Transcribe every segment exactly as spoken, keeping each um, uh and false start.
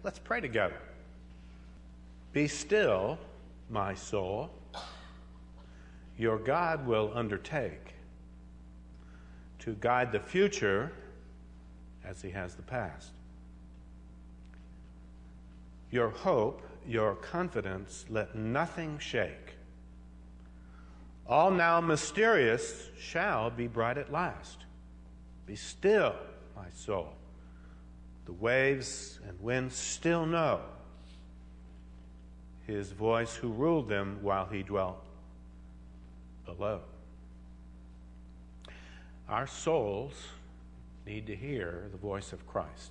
Let's pray together. Be still, my soul. Your God will undertake to guide the future as he has the past. Your hope, your confidence, let nothing shake. All now mysterious shall be bright at last. Be still, my soul. The waves and winds still know his voice who ruled them while he dwelt below. Our souls need to hear the voice of Christ.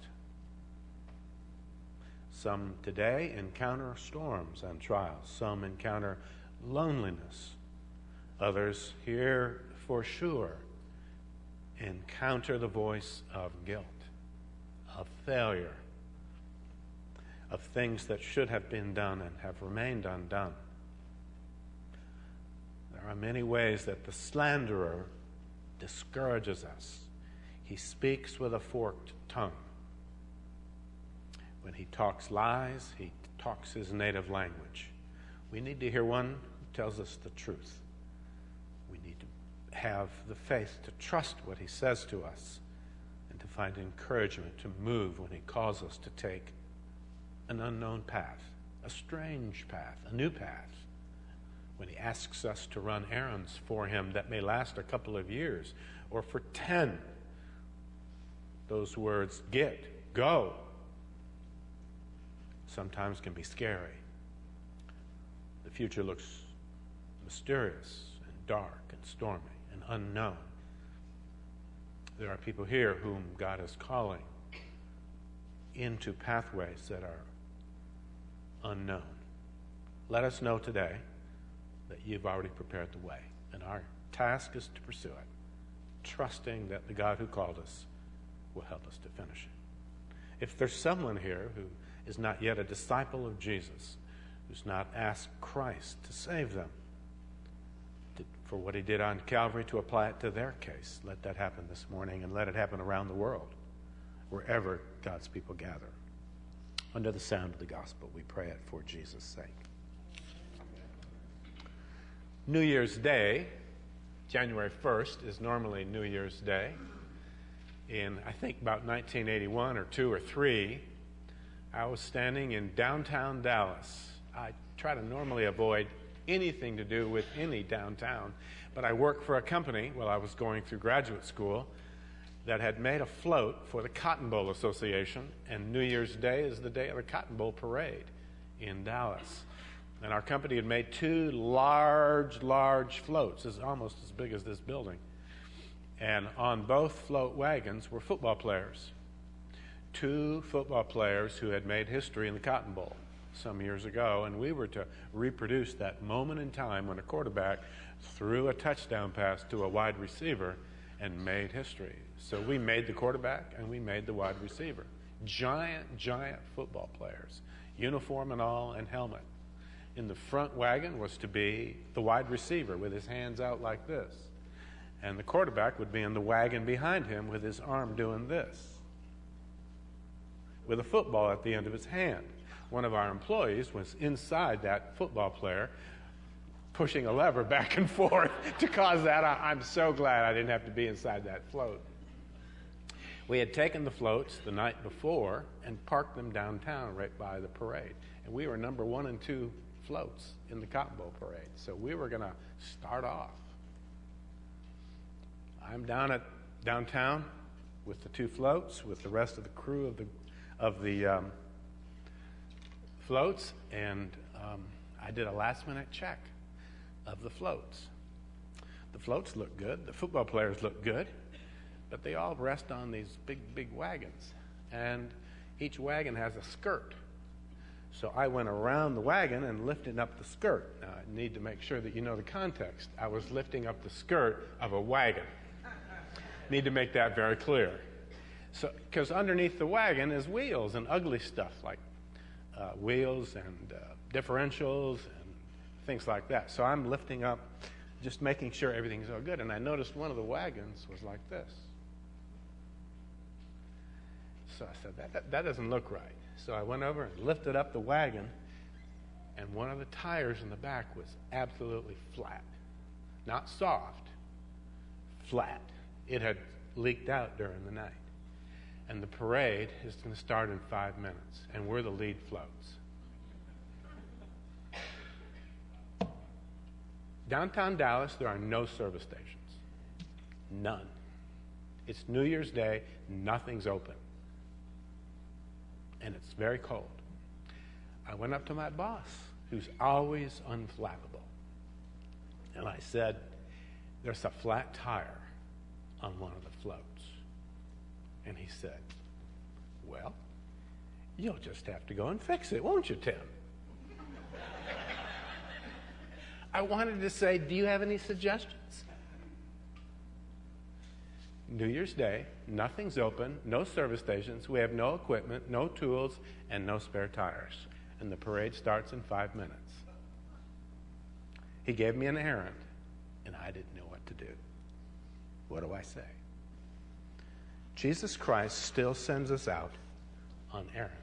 Some today encounter storms and trials. Some encounter loneliness. Others, here for sure, encounter the voice of guilt, of failure, of things that should have been done and have remained undone. There are many ways that the slanderer discourages us. He speaks with a forked tongue. When he talks lies, he talks his native language. We need to hear one who tells us the truth. We need to have the faith to trust what he says to us and to find encouragement to move when he calls us to take an unknown path, a strange path, a new path. When he asks us to run errands for him that may last a couple of years or for ten. Those words, get, go, sometimes can be scary. The future looks mysterious and dark and stormy and unknown. There are people here whom God is calling into pathways that are unknown. Let us know today that you've already prepared the way, and our task is to pursue it, trusting that the God who called us will help us to finish it. If there's someone here who is not yet a disciple of Jesus, who's not asked Christ to save them, to, for what he did on Calvary, to apply it to their case, let that happen this morning, and let it happen around the world, wherever God's people gather. Under the sound of the gospel, we pray it for Jesus' sake. New Year's Day, January first, is normally New Year's Day. In, I think, about nineteen eighty-one or two or three, I was standing in downtown Dallas. I try to normally avoid anything to do with any downtown, but I worked for a company while I was going through graduate school that had made a float for the Cotton Bowl Association, and New Year's Day is the day of the Cotton Bowl parade in Dallas. And our company had made two large, large floats, is almost as big as this building. And on both float wagons were football players. Two football players who had made history in the Cotton Bowl some years ago, and we were to reproduce that moment in time when a quarterback threw a touchdown pass to a wide receiver and made history. So we made the quarterback and we made the wide receiver. Giant, giant football players, uniform and all, and helmet. In the front wagon was to be the wide receiver with his hands out like this. And the quarterback would be in the wagon behind him with his arm doing this, with a football at the end of his hand. One of our employees was inside that football player, pushing a lever back and forth to cause that. I, I'm so glad I didn't have to be inside that float. We had taken the floats the night before and parked them downtown right by the parade. And we were number one and two floats in the Cotton Bowl parade. So we were going to start off. I'm down at downtown with the two floats, with the rest of the crew of the of the um, floats, and um, I did a last-minute check of the floats. The floats look good, the football players look good, but they all rest on these big, big wagons, and each wagon has a skirt. So I went around the wagon and lifted up the skirt. Now, I need to make sure that you know the context. I was lifting up the skirt of a wagon. Need to make that very clear. So, because underneath the wagon is wheels and ugly stuff like uh, wheels and uh, differentials and things like that. So I'm lifting up, just making sure everything's all good. And I noticed one of the wagons was like this. So I said, that, that, that doesn't look right. So I went over and lifted up the wagon, and one of the tires in the back was absolutely flat. Not soft, flat. It had leaked out during the night. And the parade is going to start in five minutes, and we're the lead floats. Downtown Dallas, there are no service stations. None. It's New Year's Day, nothing's open. And it's very cold. I went up to my boss, who's always unflappable. And I said, there's a flat tire on one of the floats. And he said, well, you'll just have to go and fix it, won't you, Tim? I wanted to say, do you have any suggestions? New Year's Day, nothing's open, no service stations, we have no equipment, no tools, and no spare tires. And the parade starts in five minutes. He gave me an errand, and I didn't know what to do. What do I say? Jesus Christ still sends us out on errands.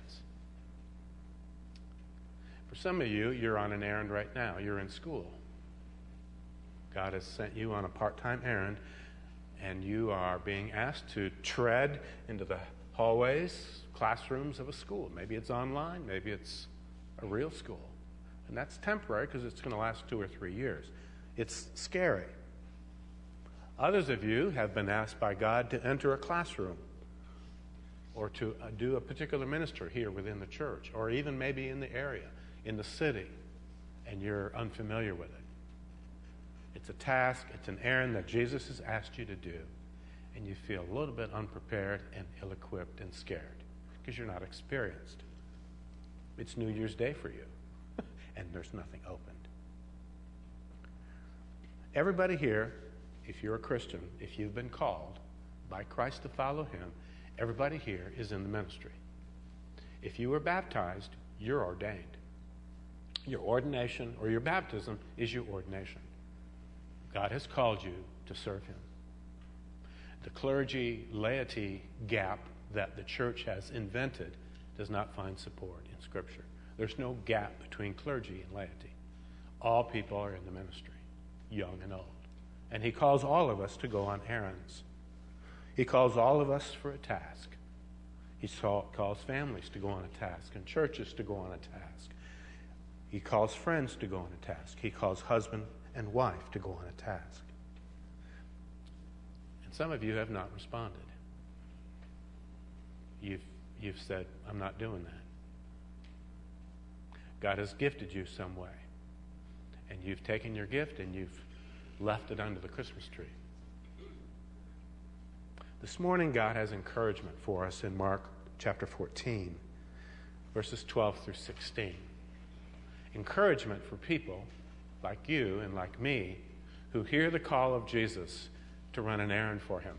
For some of you, you're on an errand right now. You're in school. God has sent you on a part-time errand, and you are being asked to tread into the hallways, classrooms of a school. Maybe it's online, maybe it's a real school. And that's temporary because it's going to last two or three years. It's scary. Others of you have been asked by God to enter a classroom or to uh, do a particular ministry here within the church, or even maybe in the area, in the city, and you're unfamiliar with it. It's a task, it's an errand that Jesus has asked you to do, and you feel a little bit unprepared and ill-equipped and scared because you're not experienced. It's New Year's Day for you, and there's nothing opened. Everybody here, if you're a Christian, if you've been called by Christ to follow him, everybody here is in the ministry. If you were baptized, you're ordained. Your ordination or your baptism is your ordination. God has called you to serve him. The clergy-laity gap that the church has invented does not find support in Scripture. There's no gap between clergy and laity. All people are in the ministry, young and old. And he calls all of us to go on errands. He calls all of us for a task. He calls families to go on a task and churches to go on a task. He calls friends to go on a task. He calls husband and wife to go on a task. And some of you have not responded. You've, you've said, I'm not doing that. God has gifted you some way. And you've taken your gift and you've left it under the Christmas tree. This morning, God has encouragement for us in Mark chapter fourteen, verses twelve through sixteen. Encouragement for people like you and like me who hear the call of Jesus to run an errand for him.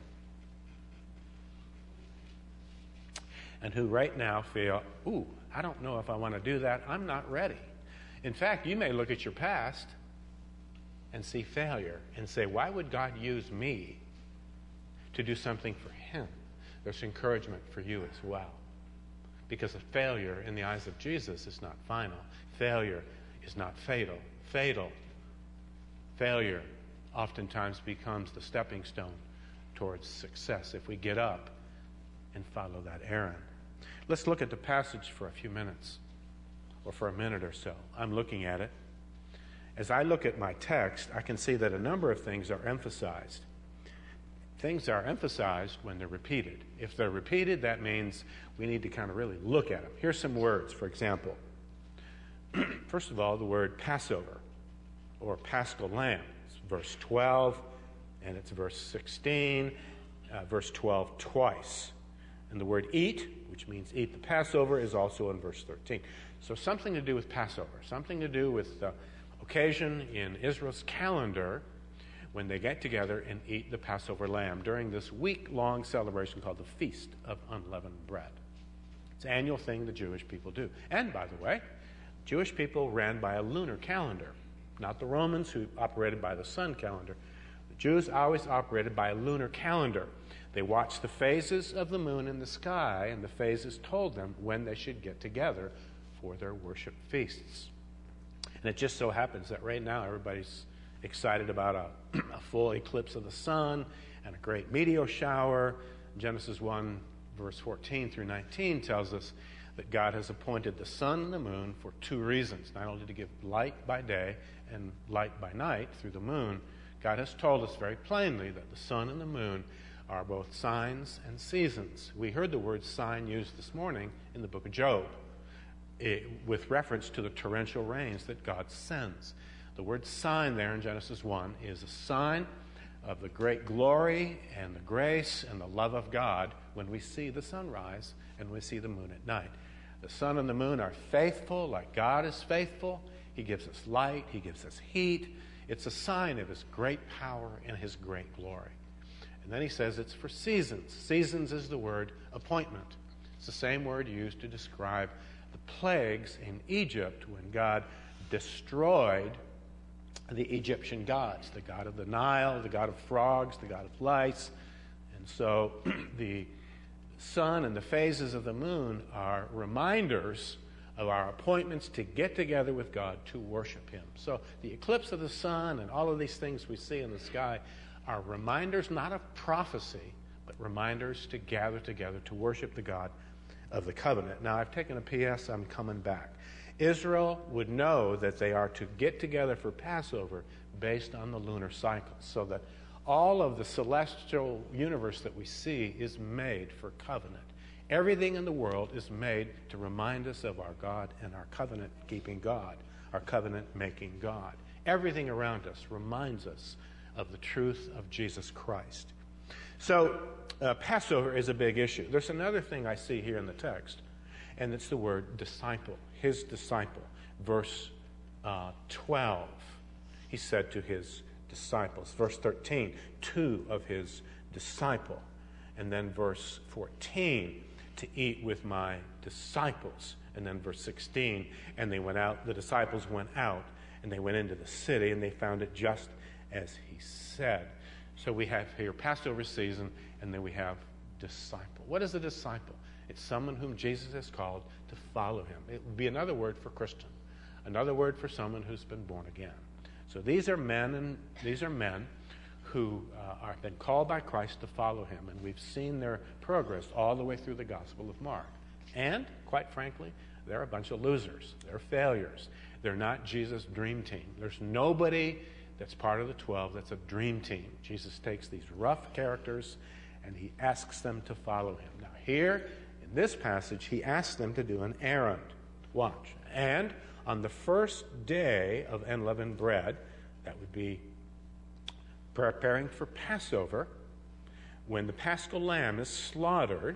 And who right now feel, ooh, I don't know if I want to do that. I'm not ready. In fact, you may look at your past and see failure and say, why would God use me to do something for him? There's encouragement for you as well. Because a failure in the eyes of Jesus is not final. Failure is not fatal. Fatal. Failure oftentimes becomes the stepping stone towards success if we get up and follow that errand. Let's look at the passage for a few minutes, or for a minute or so. I'm looking at it. As I look at my text, I can see that a number of things are emphasized. Things are emphasized when they're repeated. If they're repeated, that means we need to kind of really look at them. Here's some words, for example. First of all, the word Passover, or Paschal Lamb. It's verse twelve, and it's verse sixteen, uh, verse twelve twice. And the word eat, which means eat the Passover, is also in verse thirteen. So something to do with Passover, something to do with the occasion in Israel's calendar when they get together and eat the Passover lamb during this week-long celebration called the Feast of Unleavened Bread. It's an annual thing the Jewish people do. And, by the way, Jewish people ran by a lunar calendar, not the Romans who operated by the sun calendar. The Jews always operated by a lunar calendar. They watched the phases of the moon in the sky, and the phases told them when they should get together for their worship feasts. And it just so happens that right now everybody's excited about a, a full eclipse of the sun and a great meteor shower. Genesis one, verse fourteen through nineteen tells us that God has appointed the sun and the moon for two reasons, not only to give light by day and light by night through the moon. God has told us very plainly that the sun and the moon are both signs and seasons. We heard the word sign used this morning in the book of Job, it, with reference to the torrential rains that God sends. The word sign there in Genesis one is a sign of the great glory and the grace and the love of God when we see the sunrise and we see the moon at night. The sun and the moon are faithful like God is faithful. He gives us light. He gives us heat. It's a sign of His great power and His great glory. And then he says it's for seasons. Seasons is the word appointment. It's the same word used to describe the plagues in Egypt when God destroyed the Egyptian gods, the god of the Nile, the god of frogs, the god of lice. And so the sun and the phases of the moon are reminders of our appointments to get together with God to worship Him. So the eclipse of the sun and all of these things we see in the sky are reminders not of prophecy, but reminders to gather together to worship the God of the covenant. Now, I've taken a P S, I'm coming back. Israel would know that they are to get together for Passover based on the lunar cycle, so that all of the celestial universe that we see is made for covenant. Everything in the world is made to remind us of our God and our covenant-keeping God, our covenant-making God. Everything around us reminds us of the truth of Jesus Christ. So uh, Passover is a big issue. There's another thing I see here in the text, and it's the word disciple, His disciple. Verse uh, twelve, He said to His disciples. Verse thirteen, two of His disciple. And then verse fourteen, to eat with my disciples. And then verse sixteen, and they went out, the disciples went out, and they went into the city, and they found it just as He said. So we have here Passover season, and then we have disciple. What is a disciple? It's someone whom Jesus has called to follow Him. It would be another word for Christian, another word for someone who's been born again. So these are men, and these are men who uh, have been called by Christ to follow Him, and we've seen their progress all the way through the Gospel of Mark. And, quite frankly, they're a bunch of losers. They're failures. They're not Jesus' dream team. There's nobody that's part of the twelve that's a dream team. Jesus takes these rough characters and He asks them to follow Him. Now here, in this passage, He asks them to do an errand. Watch. And on the first day of unleavened bread, that would be preparing for Passover, when the Paschal lamb is slaughtered,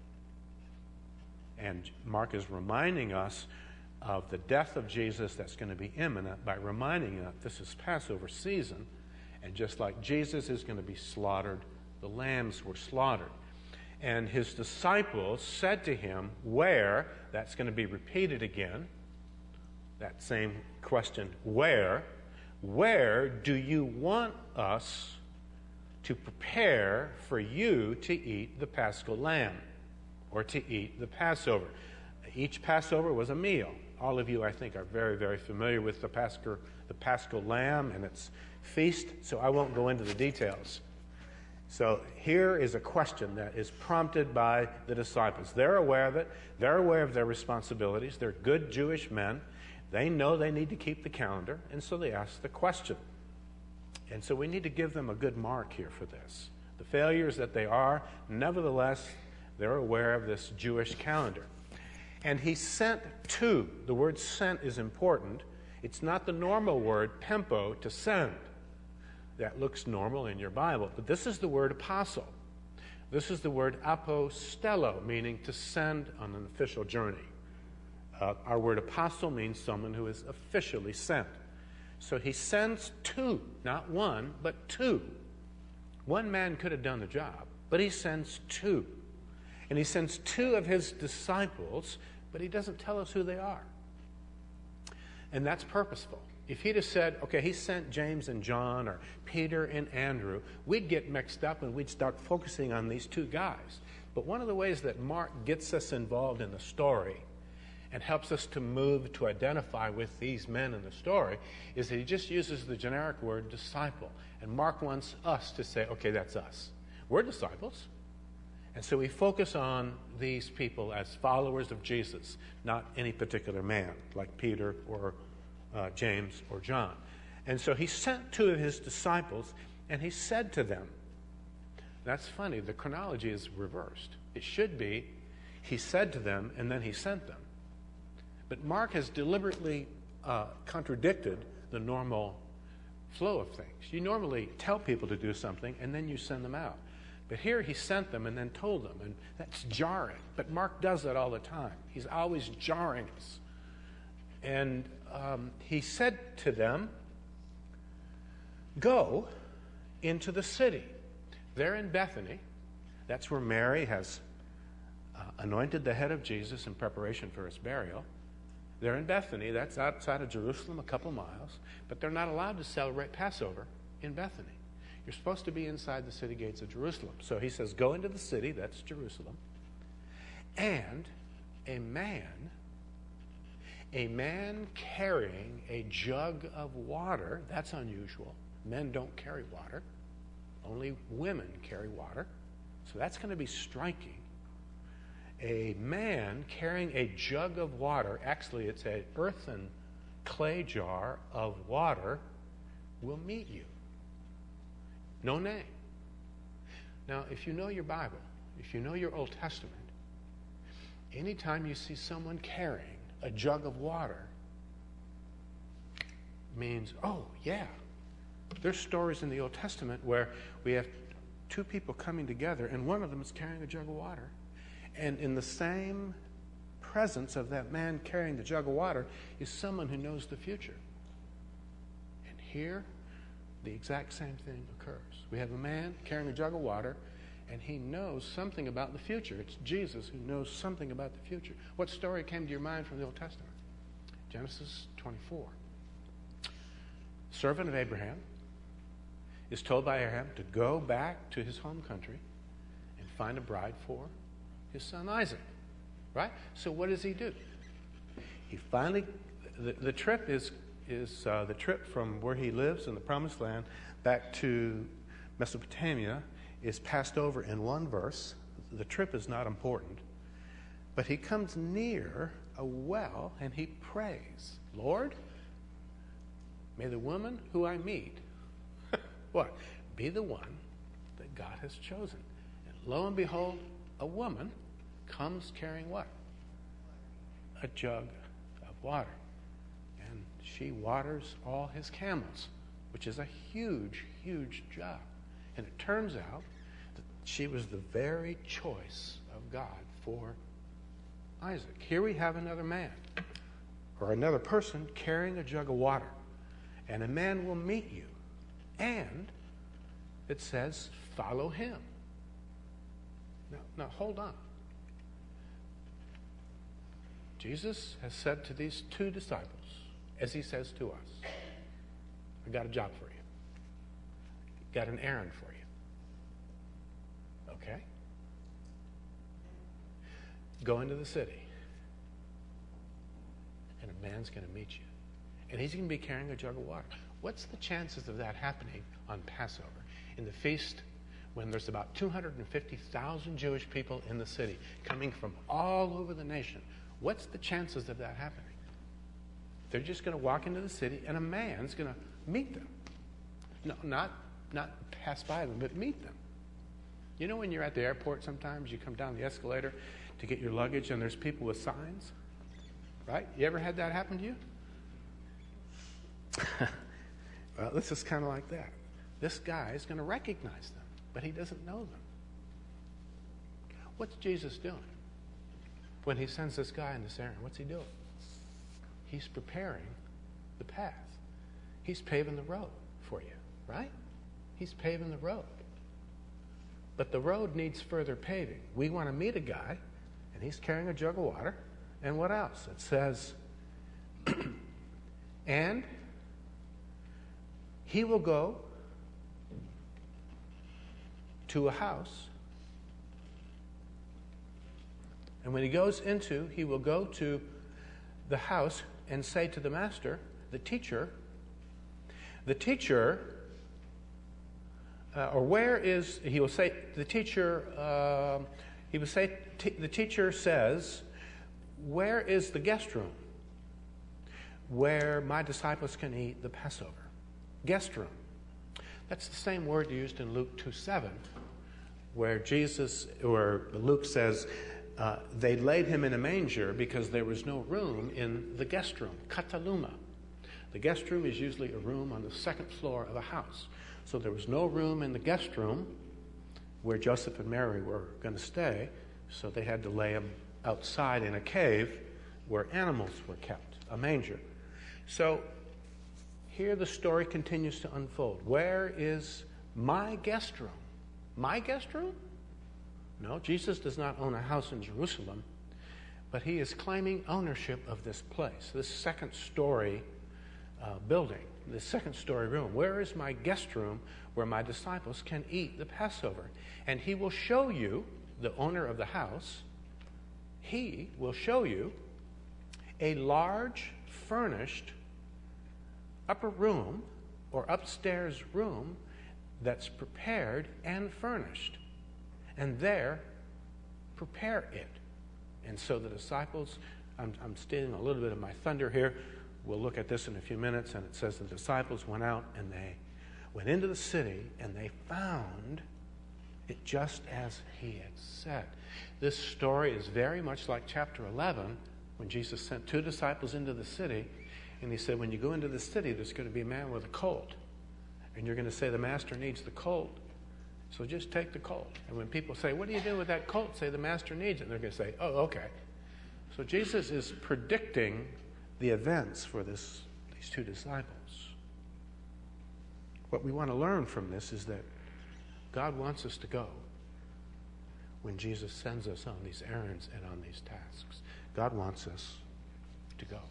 and Mark is reminding us of the death of Jesus that's going to be imminent by reminding us this is Passover season, and just like Jesus is going to be slaughtered, the lambs were slaughtered. And His disciples said to Him, where, that's going to be repeated again, that same question, where, where do you want us to prepare for you to eat the Paschal lamb, or to eat the Passover? Each Passover was a meal. All of you, I think, are very, very familiar with the Paschal, the Paschal lamb and its feast, so I won't go into the details. So here is a question that is prompted by the disciples. They're aware of it. They're aware of their responsibilities. They're good Jewish men. They know they need to keep the calendar, and so they ask the question. And so we need to give them a good mark here for this. The failures that they are, nevertheless, they're aware of this Jewish calendar. And He sent two. The word sent is important. It's not the normal word, pempo, to send. That looks normal in your Bible. But this is the word apostle. This is the word apostello, meaning to send on an official journey. Uh, our word apostle means someone who is officially sent. So He sends two, not one, but two. One man could have done the job, but He sends two. And He sends two of His disciples, but He doesn't tell us who they are. And that's purposeful. If he'd have said, okay, he sent James and John or Peter and Andrew, we'd get mixed up and we'd start focusing on these two guys. But one of the ways that Mark gets us involved in the story and helps us to move to identify with these men in the story is that he just uses the generic word disciple. And Mark wants us to say, okay, that's us. We're disciples. And so we focus on these people as followers of Jesus, not any particular man like Peter or uh, James or John. And so he sent two of his disciples and he said to them, that's funny, the chronology is reversed. It should be, he said to them and then he sent them. But Mark has deliberately uh, contradicted the normal flow of things. You normally tell people to do something and then you send them out. But here he sent them and then told them, and that's jarring. But Mark does that all the time. He's always jarring us. And um, he said to them, go into the city. They're in Bethany. That's where Mary has uh, anointed the head of Jesus in preparation for his burial. They're in Bethany. That's outside of Jerusalem, a couple miles. But they're not allowed to celebrate Passover in Bethany. You're supposed to be inside the city gates of Jerusalem. So he says, go into the city, that's Jerusalem. And a man, a man carrying a jug of water, that's unusual. Men don't carry water. Only women carry water. So that's going to be striking. A man carrying a jug of water, actually it's an earthen clay jar of water, will meet you. No name. Now, if you know your Bible, if you know your Old Testament, anytime you see someone carrying a jug of water, means, oh, yeah. There's stories in the Old Testament where we have two people coming together and one of them is carrying a jug of water. And in the same presence of that man carrying the jug of water is someone who knows the future. And here, the exact same thing occurs. We have a man carrying a jug of water, and he knows something about the future. It's Jesus who knows something about the future. What story came to your mind from the Old Testament? Genesis twenty-four. Servant of Abraham is told by Abraham to go back to his home country and find a bride for his son Isaac. Right? So what does he do? He finally, the, the trip is is uh, the trip from where he lives in the Promised Land back to Mesopotamia is passed over in one verse. The trip is not important. But he comes near a well and he prays, Lord, may the woman who I meet, what? Be the one that God has chosen. And lo and behold, a woman comes carrying what? A jug of water. She waters all his camels, which is a huge, huge job. And it turns out that she was the very choice of God for Isaac. Here we have another man or another person carrying a jug of water. And a man will meet you. And it says, follow him. Now, now hold on. Jesus has said to these two disciples, as he says to us, I got a job for you. Got an errand for you. Okay? Go into the city. And a man's going to meet you. And he's going to be carrying a jug of water. What's the chances of that happening on Passover? In the feast, when there's about two hundred fifty thousand Jewish people in the city, coming from all over the nation, what's the chances of that happening? They're just going to walk into the city, and a man's going to meet them. No, not, not pass by them, but meet them. You know when you're at the airport sometimes, you come down the escalator to get your luggage, and there's people with signs? Right? You ever had that happen to you? Well, this is kind of like that. This guy is going to recognize them, but he doesn't know them. What's Jesus doing when he sends this guy in this errand? What's he doing? He's preparing the path. He's paving the road for you, right? He's paving the road. But the road needs further paving. We want to meet a guy, and he's carrying a jug of water. And what else? It says, and he will go to a house, and when he goes into, he will go to the house and say to the master, the teacher, the teacher, uh, or where is, he will say, the teacher, uh, he will say, t- the teacher says, where is the guest room where my disciples can eat the Passover? Guest room. That's the same word used in Luke two seven, where Jesus, or Luke says, uh, they laid him in a manger because there was no room in the guest room, kataluma. The guest room is usually a room on the second floor of a house. So there was no room in the guest room where Joseph and Mary were going to stay, so they had to lay him outside in a cave where animals were kept, a manger. So here the story continues to unfold. Where is my guest room? My guest room? No, Jesus does not own a house in Jerusalem, but he is claiming ownership of this place, this second story uh, building, this second story room. Where is my guest room where my disciples can eat the Passover? And he will show you, the owner of the house, he will show you a large furnished upper room or upstairs room that's prepared and furnished. And there, prepare it. And so the disciples, I'm, I'm stealing a little bit of my thunder here. We'll look at this in a few minutes. And it says the disciples went out and they went into the city and they found it just as he had said. This story is very much like chapter eleven, when Jesus sent two disciples into the city. And he said, when you go into the city, there's going to be a man with a colt. And you're going to say, the master needs the colt. So just take the colt. And when people say, what do you do with that colt? Say, the master needs it. And they're going to say, oh, okay. So Jesus is predicting the events for this, these two disciples. What we want to learn from this is that God wants us to go when Jesus sends us on these errands and on these tasks. God wants us to go.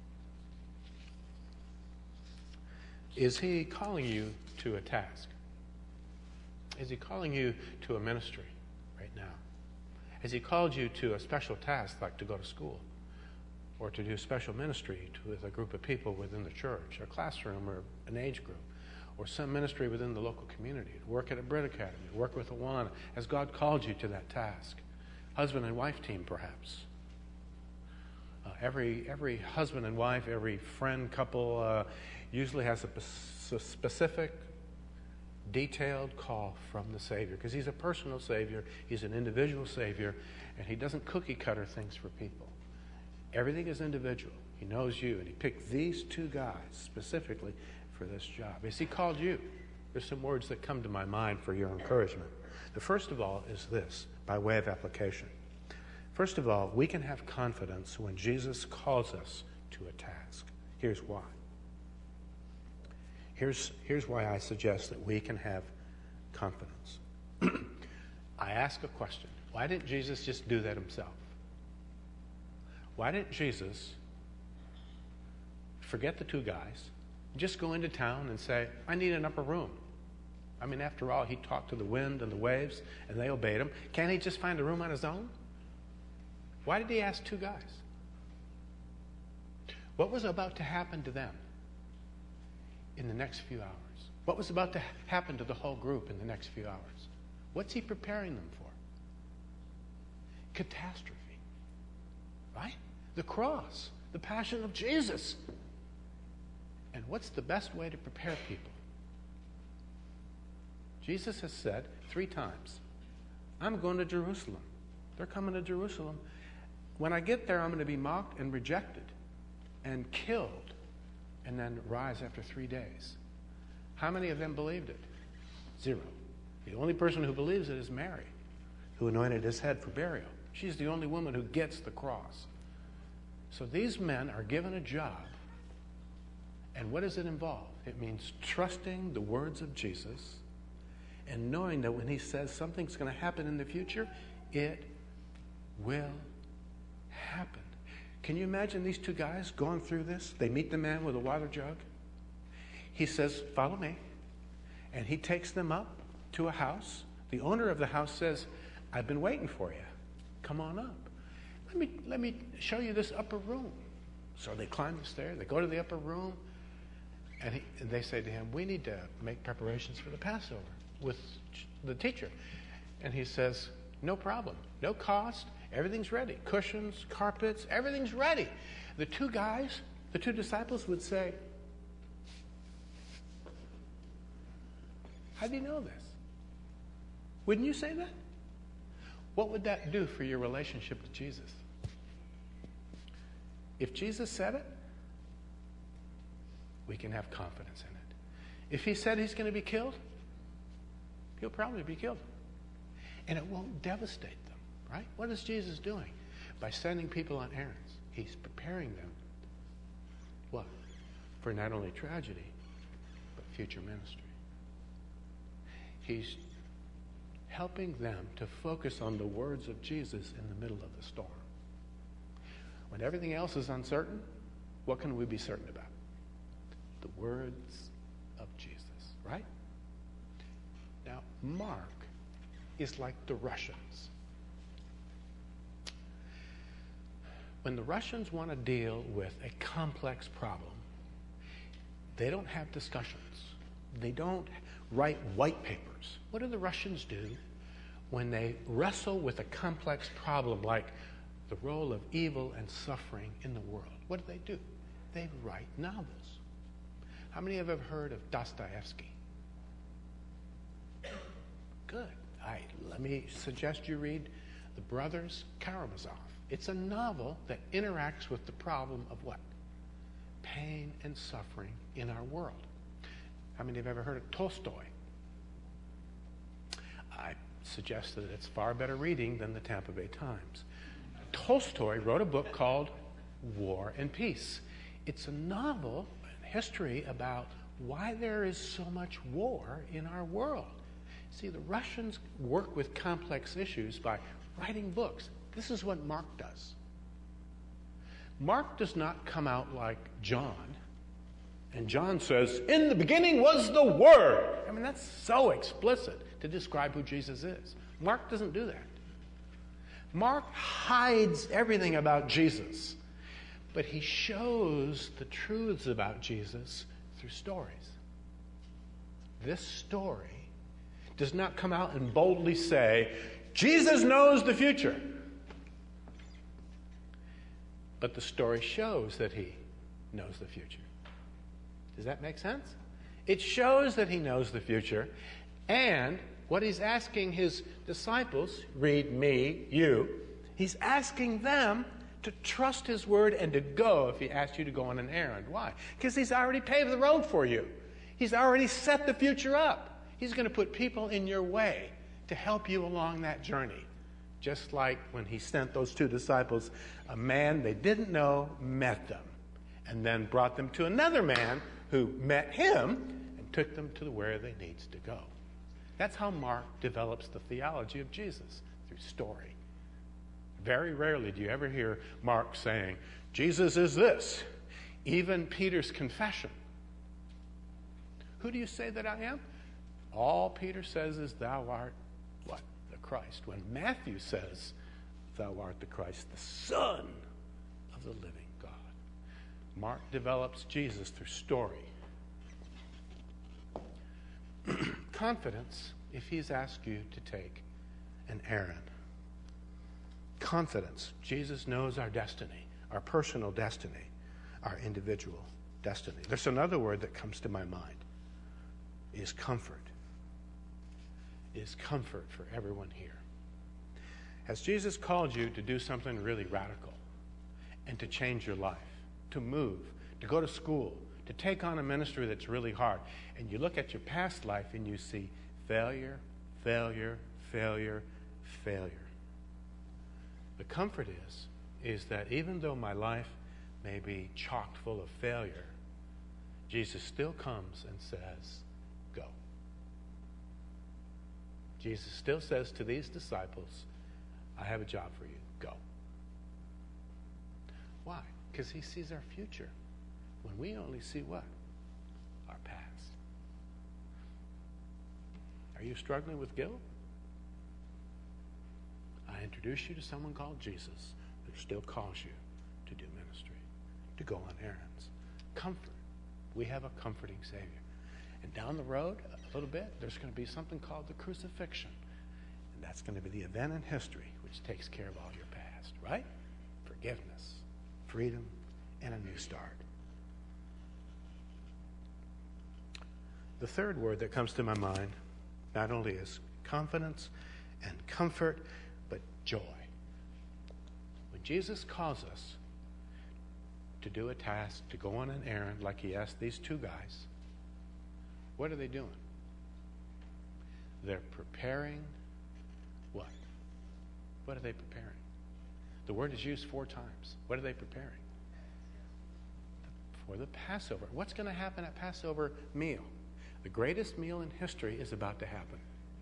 Is he calling you to a task? Is he calling you to a ministry right now? Has he called you to a special task like to go to school or to do special ministry to, with a group of people within the church, a classroom or an age group, or some ministry within the local community, to work at a Brit Academy, to work with Awana? Has God called you to that task? Husband and wife team, perhaps. Uh, every every husband and wife, every friend couple uh, usually has a p- specific, detailed call from the Savior, because he's a personal Savior, he's an individual Savior, and he doesn't cookie cutter things for people. Everything is individual. He knows you, and he picked these two guys specifically for this job. Has he called you? There's some words that come to my mind for your encouragement. The first of all is this, by way of application. First of all, we can have confidence when Jesus calls us to a task. Here's why. Here's, here's why I suggest that we can have confidence. I ask a question. Why didn't Jesus just do that himself? Why didn't Jesus forget the two guys, just go into town and say, I need an upper room? I mean, after all, he talked to the wind and the waves, and they obeyed him. Can't he just find a room on his own? Why did he ask two guys? What was about to happen to them in the next few hours? What was about to happen to the whole group in the next few hours? What's he preparing them for? Catastrophe. Right? The cross, the passion of Jesus. And what's the best way to prepare people? Jesus has said three times, I'm going to Jerusalem. They're coming to Jerusalem. When I get there, I'm going to be mocked and rejected and killed and then rise after three days. How many of them believed it? Zero. The only person who believes it is Mary, who anointed his head for burial. She's the only woman who gets the cross. So these men are given a job. And what does it involve? It means trusting the words of Jesus and knowing that when he says something's going to happen in the future, it will happen. Can you imagine these two guys going through this? They meet the man with a water jug. he says, follow me. And he takes them up to a house. The owner of the house says, I've been waiting for you. Come on up. Let me, let me show you this upper room. So they climb the stairs. They go to the upper room. And, he, and they say to him, we need to make preparations for the Passover with the teacher. And he says, no problem. No cost. Everything's ready. Cushions, carpets, everything's ready. The two guys, the two disciples would say, how do you know this? Wouldn't you say that? What would that do for your relationship with Jesus? If Jesus said it, we can have confidence in it. If he said he's going to be killed, he'll probably be killed. And it won't devastate them, right? What is Jesus doing? By sending people on errands, he's preparing them, what? For not only tragedy, but future ministry. He's helping them to focus on the words of Jesus in the middle of the storm. When everything else is uncertain, what can we be certain about? The words of Jesus, right? Now, Mark is like the Russians. When the Russians want to deal with a complex problem, they don't have discussions. They don't write white papers. What do the Russians do when they wrestle with a complex problem like the role of evil and suffering in the world? What do they do? They write novels. How many have ever heard of Dostoevsky? Good. All right, let me suggest you read The Brothers Karamazov. It's a novel that interacts with the problem of what? Pain and suffering in our world. How many have ever heard of Tolstoy? I suggest that it's far better reading than the Tampa Bay Times. Tolstoy wrote a book called War and Peace. It's a novel, a history about why there is so much war in our world. See, the Russians work with complex issues by writing books. This is what Mark does. Mark does not come out like John. And John says, in the beginning was the Word. I mean, that's so explicit to describe who Jesus is. Mark doesn't do that. Mark hides everything about Jesus, but he shows the truths about Jesus through stories. This story does not come out and boldly say, Jesus knows the future. But the story shows that he knows the future. Does that make sense? It shows that he knows the future, and what he's asking his disciples, read me, you, he's asking them to trust his word and to go if he asks you to go on an errand. Why? Because he's already paved the road for you. He's already set the future up. He's going to put people in your way to help you along that journey. Just like when he sent those two disciples, a man they didn't know met them and then brought them to another man who met him and took them to where they needs to go. That's how Mark develops the theology of Jesus, through story. Very rarely do you ever hear Mark saying, Jesus is this. Even Peter's confession. Who do you say that I am? All Peter says is, thou art what? The Christ. When Matthew says, thou art the Christ, the Son of the living God. Mark develops Jesus through story. Confidence, if he's asked you to take an errand. Confidence. Jesus knows our destiny, our personal destiny, our individual destiny. There's another word that comes to my mind, is comfort. Is comfort for everyone here. Has Jesus called you to do something really radical and to change your life, to move, to go to school, to take on a ministry that's really hard, and you look at your past life and you see failure, failure, failure, failure. The comfort is, is that even though my life may be chocked full of failure, Jesus still comes and says, go. Jesus still says to these disciples, I have a job for you, go. Why? Because he sees our future when we only see what? our past. Are you struggling with guilt? I introduce you to someone called Jesus who still calls you to do ministry, to go on errands. Comfort. We have a comforting Savior. And down the road, a little bit, there's going to be something called the crucifixion. And that's going to be the event in history which takes care of all your past, right? Forgiveness, freedom, and a new start. The third word that comes to my mind not only is confidence and comfort, but joy. When Jesus calls us to do a task, to go on an errand, like he asked these two guys, what are they doing? They're preparing what? What are they preparing? The word is used four times. What are they preparing? For the Passover. What's going to happen at Passover meal? The greatest meal in history is about to happen.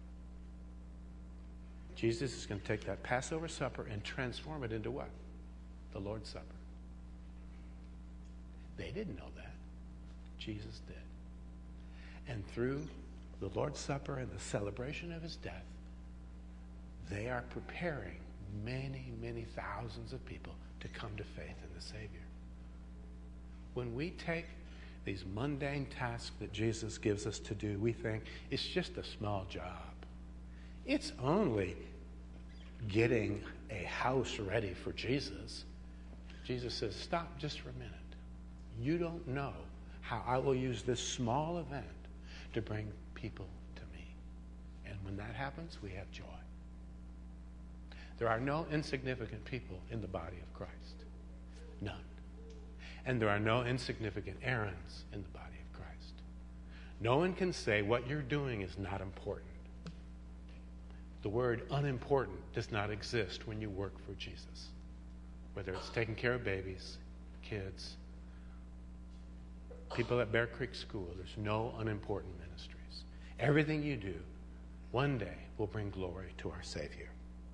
Jesus is going to take that Passover supper and transform it into what? The Lord's Supper. They didn't know that. Jesus did. And through the Lord's Supper and the celebration of his death, they are preparing many, many thousands of people to come to faith in the Savior. When we take these mundane tasks that Jesus gives us to do, we think it's just a small job. It's only getting a house ready for Jesus. Jesus says, stop just for a minute. You don't know how I will use this small event to bring people to me. And when that happens, we have joy. There are no insignificant people in the body of Christ. None. And there are no insignificant errands in the body of Christ. No one can say what you're doing is not important. The word unimportant does not exist when you work for Jesus. Whether it's taking care of babies, kids, people at Bear Creek School, there's no unimportant ministries. Everything you do one day will bring glory to our Savior.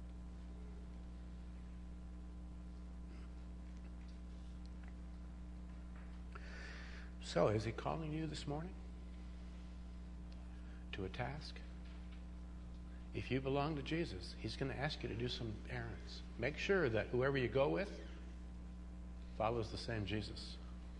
So, is he calling you this morning to a task? If you belong to Jesus, he's going to ask you to do some errands. Make sure that whoever you go with follows the same Jesus.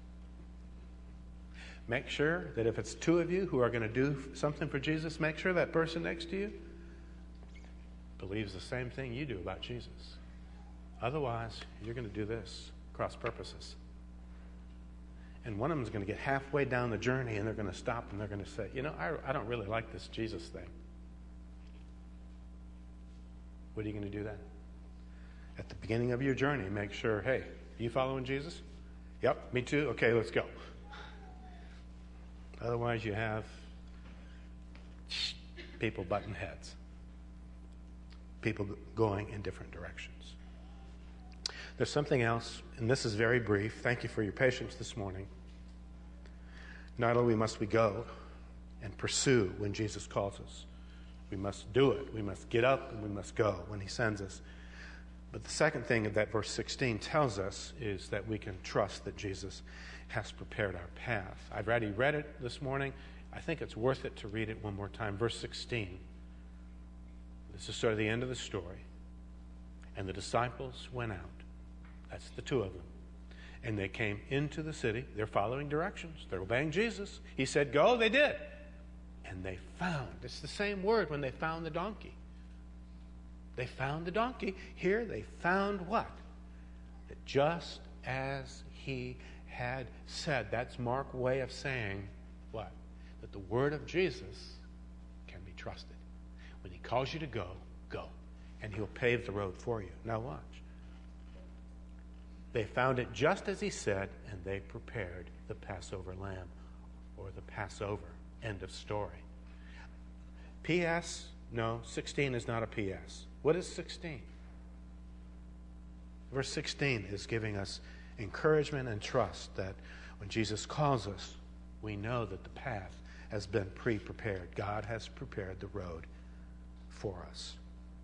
Make sure that if it's two of you who are going to do something for Jesus, make sure that person next to you believes the same thing you do about Jesus. Otherwise, you're going to do this, cross purposes. And one of them is going to get halfway down the journey and they're going to stop and they're going to say, you know, I, I don't really like this Jesus thing. What are you going to do then? At the beginning of your journey, make sure, hey, are you following Jesus? Yep, me too. Okay, let's go. Otherwise, you have people butting heads. People going in different directions. There's something else, and this is very brief. Thank you for your patience this morning. Not only must we go and pursue when Jesus calls us, we must do it. We must get up and we must go when he sends us. But the second thing that verse sixteen tells us is that we can trust that Jesus has prepared our path. I've already read it this morning. I think it's worth it to read it one more time. Verse sixteen. This is sort of the end of the story. And the disciples went out. That's the two of them. And they came into the city. They're following directions. They're obeying Jesus. He said, go. They did. And they found. It's the same word when they found the donkey. They found the donkey. Here they found what? That just as he had said. That's Mark's way of saying what? That the word of Jesus can be trusted. When he calls you to go, go. And he'll pave the road for you. Now watch. They found it just as he said, and they prepared the Passover lamb, or the Passover. End of story. P S? No, sixteen is not a P S. What is sixteen? Verse sixteen is giving us encouragement and trust that when Jesus calls us, we know that the path has been pre-prepared. God has prepared the road for us.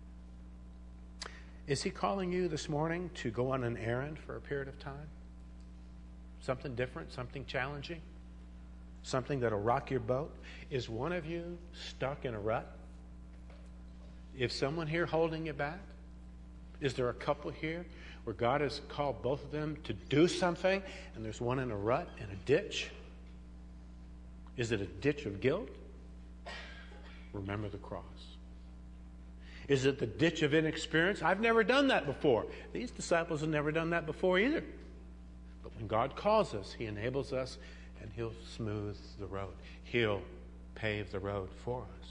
Is he calling you this morning to go on an errand for a period of time? Something different, something challenging? something that'll rock your boat? Is one of you stuck in a rut? Is someone here holding you back? Is there a couple here where God has called both of them to do something and there's one in a rut, in a ditch? Is it a ditch of guilt? Remember the cross. Is it the ditch of inexperience? I've never done that before. These disciples have never done that before either. But when God calls us, He enables us and He'll smooth the road. He'll pave the road for us.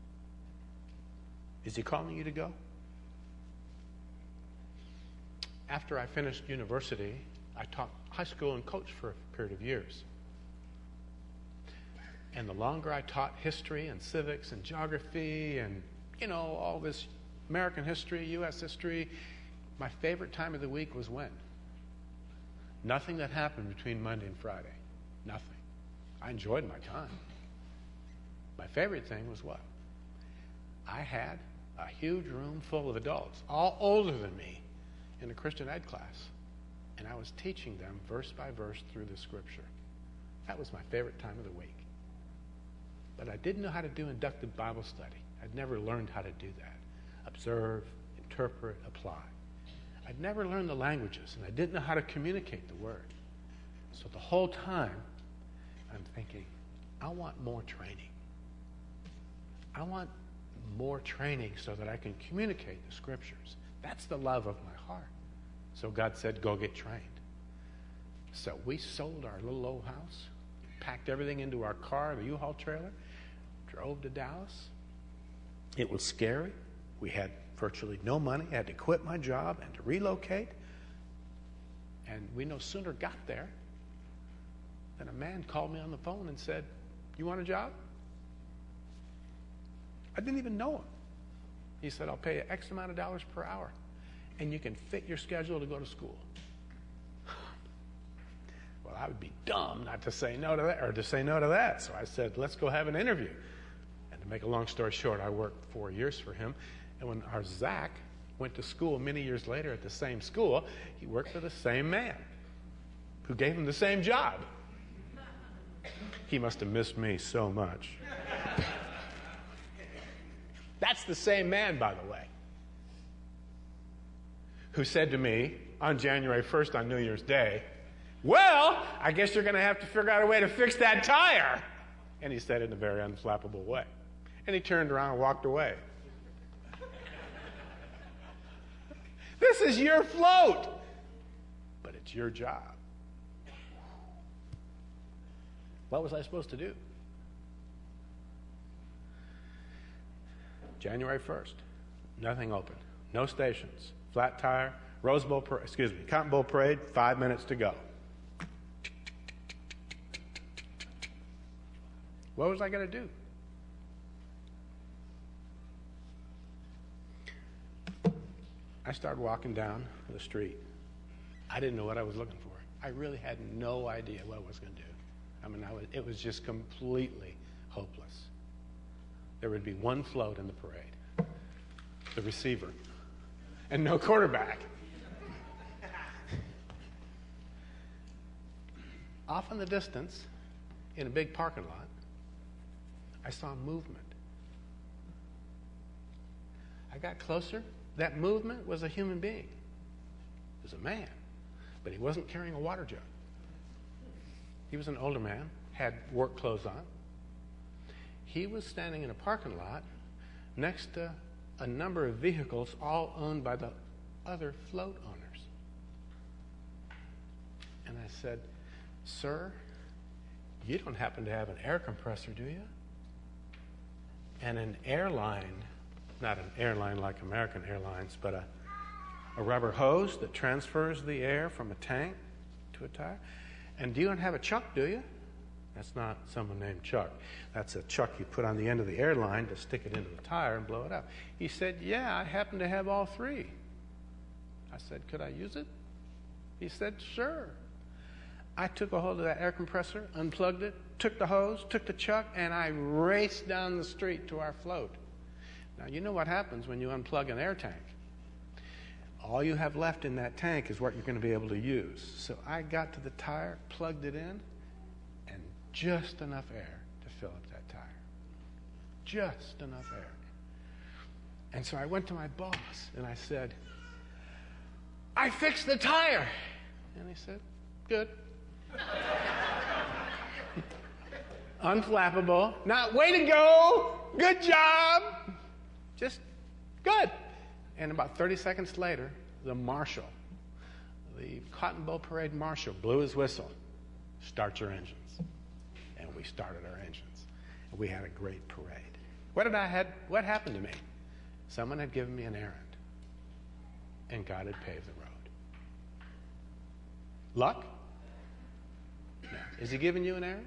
Is He calling you to go? After I finished university, I taught high school and coached for a period of years. And the longer I taught history and civics and geography and, you know, all this American history, U S history, my favorite time of the week was when? Nothing that happened between Monday and Friday. Nothing. I enjoyed my time. My favorite thing was what? I had a huge room full of adults, all older than me, in a Christian ed class. And I was teaching them verse by verse through the scripture. That was my favorite time of the week. But I didn't know how to do inductive Bible study. I'd never learned how to do that. Observe, interpret, apply. I'd never learned the languages, and I didn't know how to communicate the word. So the whole time, I'm thinking, I want more training. I want more training so that I can communicate the scriptures. That's the love of my heart. So God said, go get trained. So we sold our little old house, packed everything into our car, the U-Haul trailer, drove to Dallas. It was scary. We had virtually no money. I had to quit my job and to relocate. And we no sooner got there than a man called me on the phone and said, you want a job? I didn't even know him. He said, I'll pay you X amount of dollars per hour, and you can fit your schedule to go to school. Well, I would be dumb not to say no to that, or to say no to that. So I said, let's go have an interview. And to make a long story short, I worked four years for him. And when our Zach went to school many years later at the same school, he worked for the same man who gave him the same job. He must have missed me so much. That's the same man, by the way, who said to me on January first on New Year's Day, well, I guess you're going to have to figure out a way to fix that tire. And he said it in a very unflappable way. And he turned around and walked away. This is your float, but it's your job. What was I supposed to do? January first, nothing open, no stations, flat tire, Rose Bowl, excuse me, Cotton Bowl Parade, five minutes to go. What was I going to do? I started walking down the street. I didn't know what I was looking for. I really had no idea what I was going to do. I mean, I was, it was just completely hopeless. There would be one float in the parade, the receiver, and no quarterback. Off in the distance, in a big parking lot, I saw movement. I got closer. That movement was a human being. It was a man, but he wasn't carrying a water jug. He was an older man, had work clothes on. He was standing in a parking lot next to a number of vehicles, all owned by the other float owners. And I said, sir, you don't happen to have an air compressor, do you? And an airline, not an airline like American Airlines, but a, a rubber hose that transfers the air from a tank to a tire. And you don't have a chuck, do you? That's not someone named Chuck. That's a chuck you put on the end of the airline to stick it into the tire and blow it up. He said, yeah, I happen to have all three. I said, could I use it? He said, sure. I took a hold of that air compressor, unplugged it, took the hose, took the chuck, and I raced down the street to our float. Now, you know what happens when you unplug an air tank. All you have left in that tank is what you're going to be able to use. So I got to the tire, plugged it in, and just enough air to fill up that tire. Just enough air. And so I went to my boss and I said, I fixed the tire. And he said, good. Unflappable. Not way to go. Good job. Just good. And about thirty seconds later, the marshal, the Cotton Bowl Parade marshal, blew his whistle. Start your engines. And we started our engines. And we had a great parade. What did I had? What happened to me? Someone had given me an errand. And God had paved the road. Luck? No. Is he giving you an errand?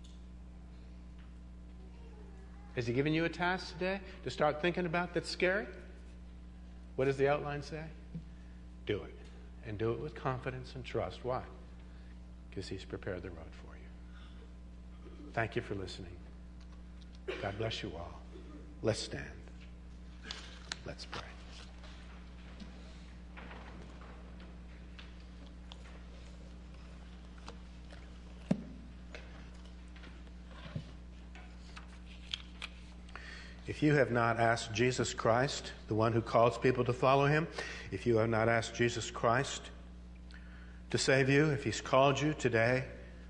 Is he giving you a task today to start thinking about that's scary? What does the outline say? Do it. And do it with confidence and trust. Why? Because he's prepared the road for you. Thank you for listening. God bless you all. Let's stand. Let's pray. If you have not asked Jesus Christ, the one who calls people to follow him, if you have not asked Jesus Christ to save you, if he's called you today,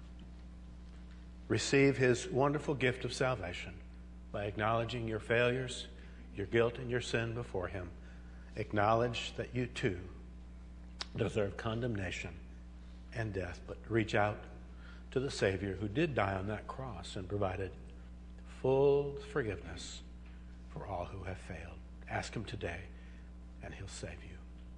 receive his wonderful gift of salvation by acknowledging your failures, your guilt, and your sin before him. Acknowledge that you too deserve condemnation and death, but reach out to the Savior who did die on that cross and provided full forgiveness for all who have failed. Ask him today, and he'll save you.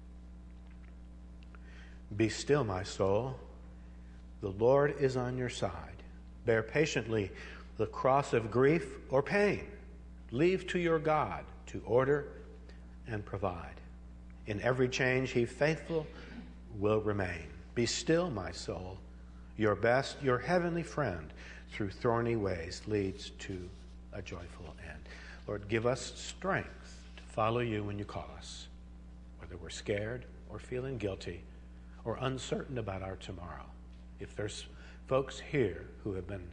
Be still, my soul. The Lord is on your side. Bear patiently the cross of grief or pain. Leave to your God to order and provide. In every change, he faithful will remain. Be still, my soul. Your best, your heavenly friend, through thorny ways leads to a joyful end. Lord, give us strength to follow you when you call us, whether we're scared or feeling guilty or uncertain about our tomorrow. If there's folks here who have been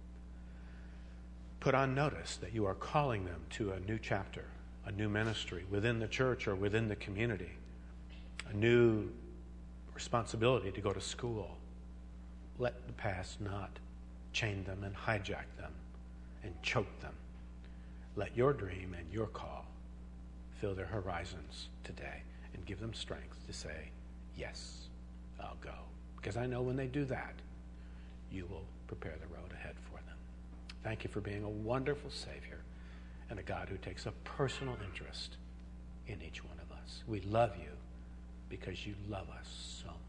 put on notice that you are calling them to a new chapter, a new ministry within the church or within the community, a new responsibility to go to school, let the past not chain them and hijack them and choke them. Let your dream and your call fill their horizons today and give them strength to say, yes, I'll go. Because I know when they do that, you will prepare the road ahead for them. Thank you for being a wonderful Savior and a God who takes a personal interest in each one of us. We love you because you love us so much.